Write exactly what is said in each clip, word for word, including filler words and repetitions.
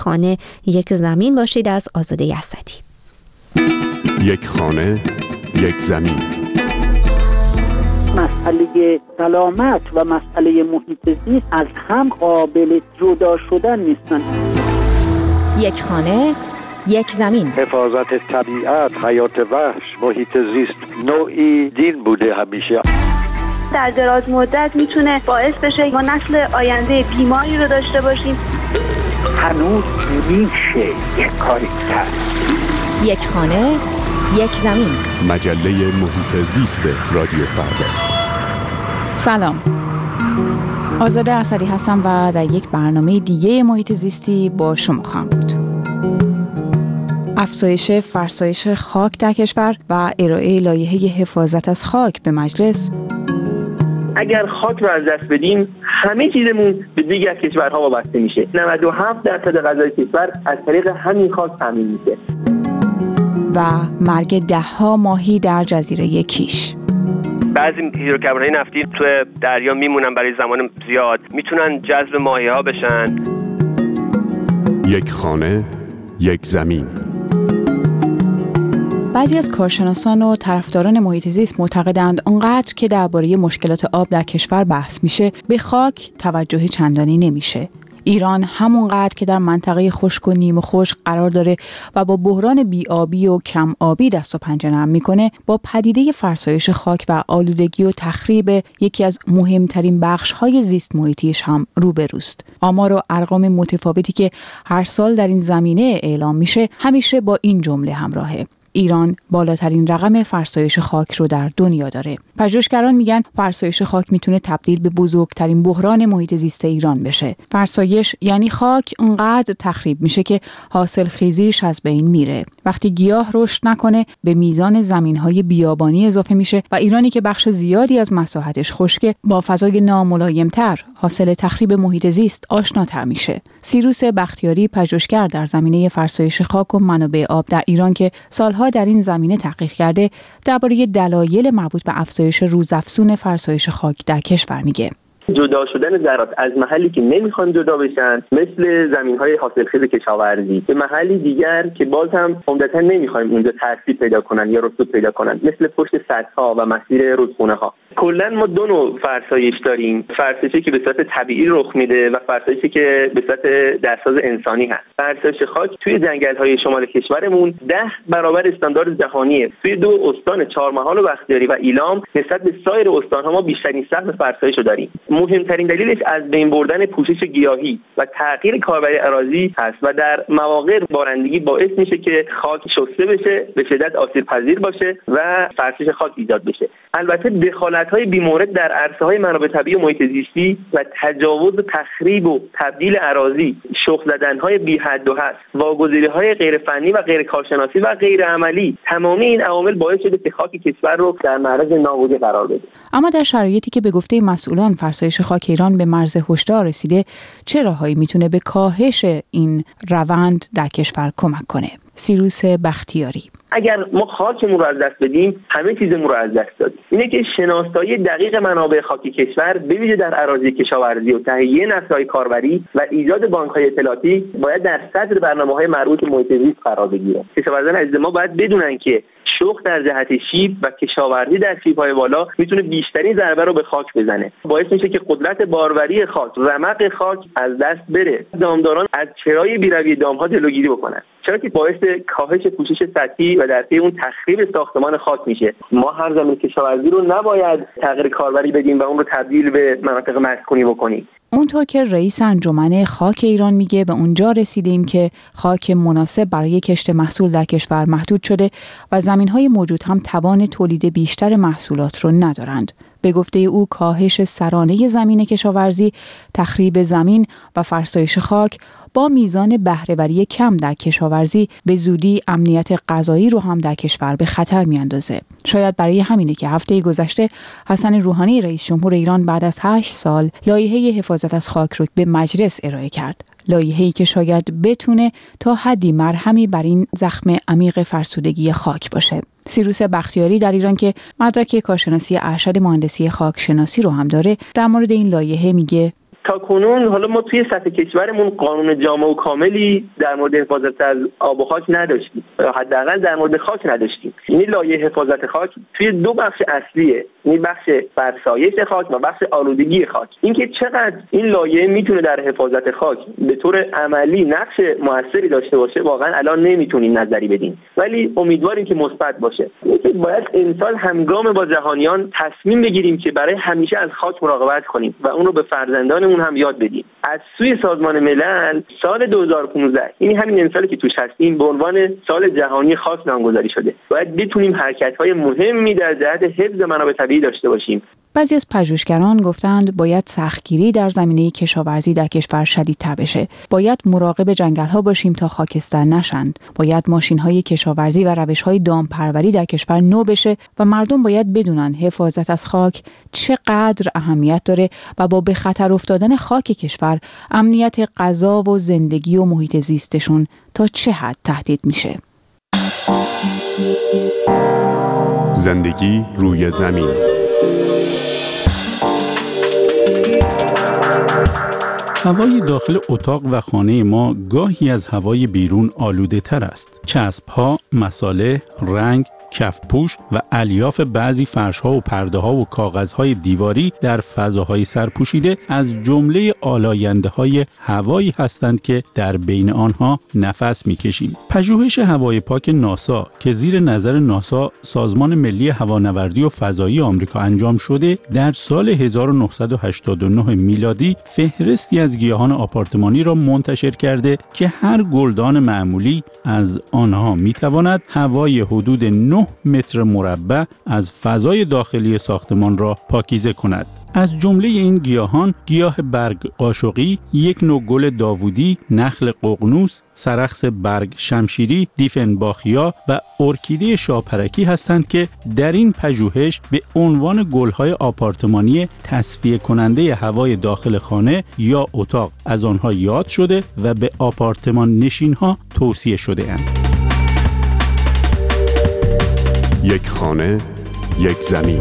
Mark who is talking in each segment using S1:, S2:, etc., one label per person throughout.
S1: خانه یک زمین باشید از آزاده اسدی.
S2: یک خانه یک زمین.
S3: مسئله سلامت و مسئله محیط زیست از هم قابل جدا شدن نیستن.
S1: یک خانه یک زمین.
S4: حفاظت طبیعت، حیات وحش، محیط زیست نوعی دین بوده همیشه.
S5: در دراز مدت میتونه باعث بشه ما نسل آینده بیماری رو داشته باشیم.
S3: هنوز میشه یک کاری کرد.
S1: یک خانه یک زمین.
S2: مجله محیط زیست رادیو فردا.
S6: سلام، آزاده اسدی هستم و در یک برنامه دیگه محیط زیستی با شما خواهم بود. افزایش فرسایش خاک در کشور و ارائه لایحه حفاظت از خاک به مجلس.
S7: اگر خاک رو از دست بدیم همه چیزمون به دیگر کشورها وابسته میشه. نود و هفت درصد غذای کشور از طریق همین خاک تامین میشه.
S6: و مرگ ده ها ماهی در جزیره کیش.
S8: بعضی هیدروکربن‌های نفتی تو دریا میمونن برای زمان زیاد، میتونن جذب ماهی‌ها بشن.
S2: یک خانه یک زمین.
S6: بعضی از کارشناسان و طرفداران محیط زیست معتقدند آنقدر که درباره مشکلات آب در کشور بحث میشه، به خاک توجه چندانی نمیشه. ایران همونقدر که در منطقه خشک و نیمه خشک قرار داره و با بحران بی‌آبی و کم آبی دست و پنجه نرم میکنه، با پدیده فرسایش خاک و آلودگی و تخریب یکی از مهمترین بخش‌های زیست محیطیش هم روبروست. آمار و ارقام متفاوتی که هر سال در این زمینه اعلام میشه همیشه با این جمله همراهه: ایران بالاترین رقم فرسایش خاک رو در دنیا داره. پژوهشگران میگن فرسایش خاک میتونه تبدیل به بزرگترین بحران محیط زیست ایران بشه. فرسایش یعنی خاک اونقدر تخریب میشه که حاصل خیزیش از بین میره. وقتی گیاه رشد نکنه به میزان زمینهای بیابانی اضافه میشه و ایرانی که بخش زیادی از مساحتش خشکه با فضای ناملایمتر حاصل تخریب محیط زیست آشناتر میشه. سیروس بختیاری، پژوهشگر در زمینه فرسایش خاک و منابع آب در ایران که سالها در این زمینه تحقیق کرده، درباره دلایل مربوط به افزایش روزافزون فرسایش خاک در کشور میگه.
S7: جدا شدن ذرات از محلی که نمیخوان جدا بشن، مثل زمین‌های حاصلخیز کشاورزی، به محلی دیگر که باز هم عمدتاً نمیخوایم اونجا ترسیب پیدا کنن یا رسوب پیدا کنن، مثل پشت سدها و مسیر رودخونه‌ها. کلاً ما دو نوع فرسایش داریم: فرسایشی که به صورت طبیعی رخ میده و فرسایشی که به صورت درساز انسانی هست. فرسایش خاک توی جنگل‌های شمال کشورمون ده برابر استاندارد جهانیه. توی دو استان چهارمحال و بختیاری و ایلام نسبت به سایر استان‌ها ما بیشترین سهم فرسایش رو داریم. مهمترین دلیلش از بین بردن پوشش گیاهی و تغییر کاربری اراضی هست و در مواقع بارندگی باعث میشه که خاک شسته بشه، به شدت آسیب پذیر باشه و فرسایش خاک ایجاد بشه. البته دخالت‌های بی‌مورد در عرصه‌های منابع طبیعی و محیط زیستی و تجاوز و تخریب و تبدیل اراضی، شخم زدن‌های بی حد و حد، واگذاری‌های غیر فنی و غیر کارشناسی و غیر عملی، تمامی این عوامل باعث شده که خاک کشور رو در معرض نابودی قرار بده.
S6: اما در شرایطی که به گفته مسئولان فرسایش خاک ایران به مرز هشدار رسیده، چه راههایی میتونه به کاهش این روند در کشور کمک کنه؟ سیروس بختیاری:
S7: اگر ما خاکمون رو از دست بدیم همه چیزمون رو از دست دادیم. اینه که شناسایی دقیق منابع خاکی کشور به ویژه در اراضی کشاورزی و تهیه نسل‌های کاربری و ایجاد بانک‌های اطلاعاتی باید در صدر برنامه‌های مربوط به محیط زیست قرار بگیره. کشاورزان عزیز ما باید بدونن که شخم در جهت شیب و کشاورزی در شیب‌های بالا میتونه بیشترین ضربه رو به خاک بزنه. باعث میشه که قدرت باروری خاک، رمق خاک از دست بره. دامداران از چرای بیروی دام‌ها جلوگیری بکنن، چرا که باعث کاهش پوشش سطحی و در پی اون تخریب ساختمان خاک میشه. ما هر زمین کشاورزی رو نباید تغییر کاربری بدیم و اون رو تبدیل به مناطق مسکونی بکنیم.
S6: اونطور که رئیس انجمن خاک ایران میگه، به اونجا رسیدیم که خاک مناسب برای کشت محصول در کشور محدود شده و زمین‌های موجود هم توان تولید بیشتر محصولات رو ندارند. به گفته او کاهش سرانه زمین کشاورزی، تخریب زمین و فرسایش خاک با میزان بهره‌وری کم در کشاورزی به زودی امنیت غذایی رو هم در کشور به خطر میاندازه. شاید برای همینه که هفته گذشته حسن روحانی رئیس جمهور ایران بعد از هشت سال لایحه حفاظت از خاک رو به مجلس ارائه کرد. لایحه‌ای که شاید بتونه تا حدی مرهمی بر این زخم عمیق فرسودگی خاک باشه. سیروس بختیاری در ایران که مدرک کارشناسی ارشد مهندسی خاک شناسی رو هم داره، در مورد این لایحه میگه:
S7: تا کنون حالا ما توی سطح کشورمون قانون جامع و کاملی در مورد حفاظت از آب و خاک نداشتیم، حداقل در مورد خاک نداشتیم. یعنی لایحه حفاظت خاک توی دو بخش اصلیه، یعنی بخش فرسایش خاک و بخش آلودگی خاک. اینکه چقدر این لایحه میتونه در حفاظت خاک به طور عملی نقش موثری داشته باشه واقعا الان نمیتونیم نظری بدیم، ولی امیدواریم که مثبت باشه. اینکه باید امسال همگام با جهانیان تصمیم بگیریم که برای همیشه از خاک مراقبت کنیم و اون رو به فرزندانمون هم یاد بدیم. از سوی سازمان ملل سال دو هزار و پانزده، یعنی همین امسالی که توش هستیم، به عنوان سال جهانی خاک نامگذاری شده. باید بتونیم حرکت‌های مهمی در جهت حفظ منابع طبیعی داشته باشیم.
S6: بعضی از پژوهشگران گفتند باید سختگیری در زمینه کشاورزی در کشور شدیدتر بشه. باید مراقب جنگل‌ها باشیم تا خاکستر نشند. باید ماشین‌های کشاورزی و روش‌های دامپروری در کشور نو بشه و مردم باید بدونن حفاظت از خاک چقدر اهمیت داره و با به خطر افتادن خاک کشور امنیت غذا و زندگی و محیط زیستشون تا چه حد تهدید میشه.
S2: زندگی روی زمین.
S9: هوای داخل اتاق و خانه ما گاهی از هوای بیرون آلوده تر است. چسب‌ها، مصالح، رنگ، کف پوش و الیاف بعضی فرش‌ها و پرده‌ها و کاغذهای دیواری در فضاهای سرپوشیده از جمله آلاینده‌های هوایی هستند که در بین آنها نفس می‌کشیم. پژوهش هوای پاک ناسا که زیر نظر ناسا سازمان ملی هوانوردی و فضایی آمریکا انجام شده، در سال هزار و نهصد و هشتاد و نه میلادی فهرستی از گیاهان آپارتمانی را منتشر کرده که هر گلدان معمولی از آنها می‌تواند هوای حدود نه متر مربع از فضای داخلی ساختمان را پاکیزه کند. از جمله این گیاهان گیاه برگ قاشقی، یک نوع گل داوودی، نخل ققنوس، سرخس برگ شمشیری، دیفنباخیا و ارکیده شاپرکی هستند که در این پژوهش به عنوان گل‌های آپارتمانی تصفیه کننده هوای داخل خانه یا اتاق از آنها یاد شده و به آپارتمان نشین‌ها توصیه شده اند.
S2: یک خانه، یک زمین.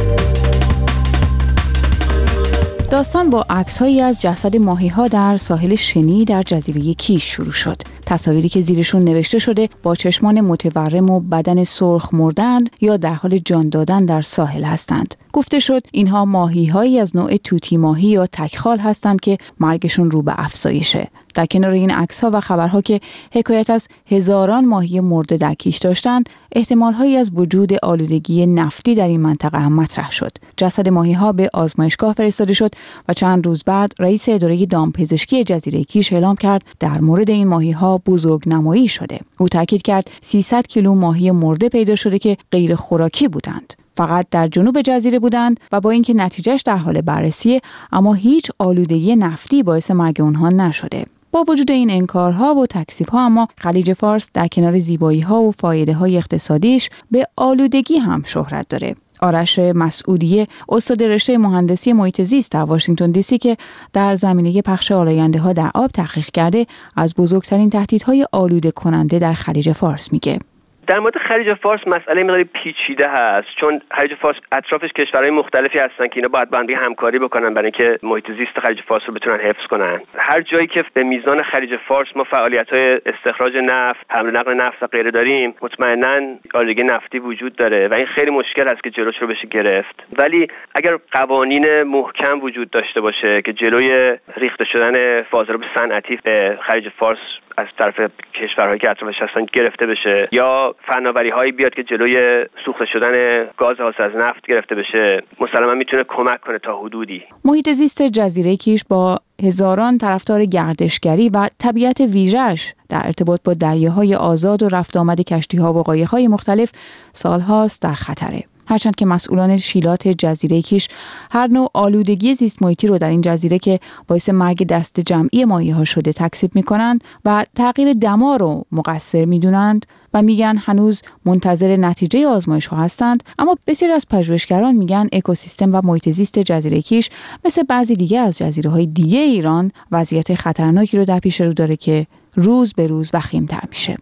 S6: داستان با عکس‌هایی از جسد ماهی‌ها در ساحل شنی در جزیره کیش شروع شد. تصاویری که زیرشون نوشته شده با چشمان متورم و بدن سرخ مردند یا در حال جان دادن در ساحل هستند. گفته شد اینها ماهی‌هایی از نوع توتی ماهی یا تکخال هستند که مرگشون رو به افزایشه. در کنار این عکس‌ها و خبرها که حکایت از هزاران ماهی مرده در کیش داشتند، احتمال‌هایی از وجود آلودگی نفتی در این منطقه هم مطرح شد. جسد ماهی‌ها به آزمایشگاه فرستاده شد و چند روز بعد رئیس اداره دامپزشکی جزیره کیش اعلام کرد در مورد این ماهی‌ها بزرگنمایی شده. او تاکید کرد سیصد کیلو ماهی مرده پیدا شده که غیر خوراکی بودند. فقط در جنوب جزیره بودند و با اینکه نتیجهش در حال بررسیه، اما هیچ آلودگی نفتی باعث مرگ اونها نشده. با وجود این انکارها و تکذیب‌ها، اما خلیج فارس در کنار زیبایی‌ها و فایده‌های اقتصادیش به آلودگی هم شهرت داره. آرش مسعودی، استاد رشته مهندسی محیط زیست در واشنگتن دی سی که در زمینه پخش آلاینده‌ها در آب تحقیق کرده، از بزرگترین تهدیدهای آلوده کننده در خلیج فارس میگه.
S8: در مورد خلیج فارس مسئله مقداری پیچیده هست، چون خلیج فارس اطرافش کشورهای مختلفی هستن که اینا باید با هم همکاری بکنن برای اینکه محیط زیست خلیج فارس رو بتونن حفظ کنن. هر جایی که به میزان خلیج فارس ما فعالیت‌های استخراج نفت، حمل و نقل نفت و غیره داریم، مطمئناً آلودگی نفتی وجود داره و این خیلی مشکل هست که جلوش رو بشه گرفت. ولی اگر قوانین محکم وجود داشته باشه که جلوی ریخته شدن فاضلاب صنعتی به خلیج فارس از طرف کشورهایی که اطرافش هستن گرفته بشه، یا فناوری‌هایی بیاد که جلوی سوخته شدن گاز حاصل از نفت گرفته بشه، مسلماً میتونه کمک کنه تا حدودی.
S6: محیط زیست جزیره کیش با هزاران طرفدار گردشگری و طبیعت ویژه‌اش در ارتباط با دریاهای آزاد و رفت آمد کشتی‌ها و قایق‌های مختلف سال‌هاست در خطره. هرچند که مسئولان شیلات جزیره کیش هر نوع آلودگی زیست محیطی رو در این جزیره که باعث مرگ دست جمعی ماهی‌ها شده تکذیب می‌کنند و تغییر دما رو مقصر می‌دونند و میگن هنوز منتظر نتیجه آزمایش‌ها هستند، اما بسیاری از پژوهشگران میگن اکوسیستم و محیط زیست جزیره کیش مثل بعضی دیگه از جزیره‌های دیگه ایران وضعیت خطرناکی رو در پیش رو داره که روز به روز وخیم‌تر میشه.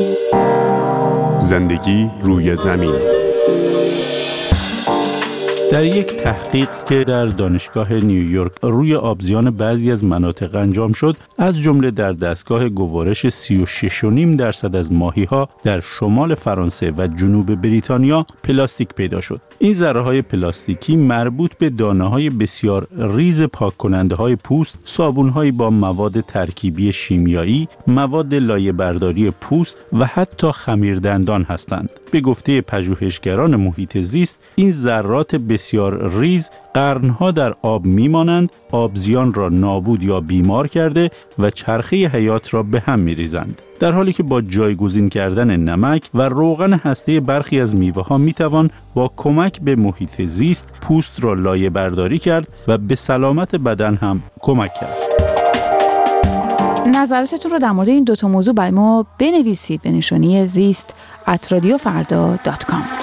S2: زندگی روی زمین.
S9: در یک تحقیق که در دانشگاه نیویورک روی آبزیان بعضی از مناطق انجام شد، از جمله در دستگاه گوارش سی و شش و نیم درصد از ماهی‌ها در شمال فرانسه و جنوب بریتانیا پلاستیک پیدا شد. این ذره‌های پلاستیکی مربوط به دانه‌های بسیار ریز پاک کننده‌های پوست، صابون‌هایی با مواد ترکیبی شیمیایی، مواد لایه‌برداری پوست و حتی خمیردندان هستند. به گفته پژوهشگران محیط زیست، این ذرات بسیار ریز قرنها در آب میمانند، آبزیان را نابود یا بیمار کرده و چرخه حیات را به هم میریزند. در حالی که با جایگزین کردن نمک و روغن هسته برخی از میوه‌ها میتوان با کمک به محیط زیست پوست را لایه برداری کرد و به سلامت بدن هم کمک کرد.
S6: نظراتتون رو در مورد این دوتا موضوع برای ما بنویسید به نشانی زیست ات رادیو فردا دات کام.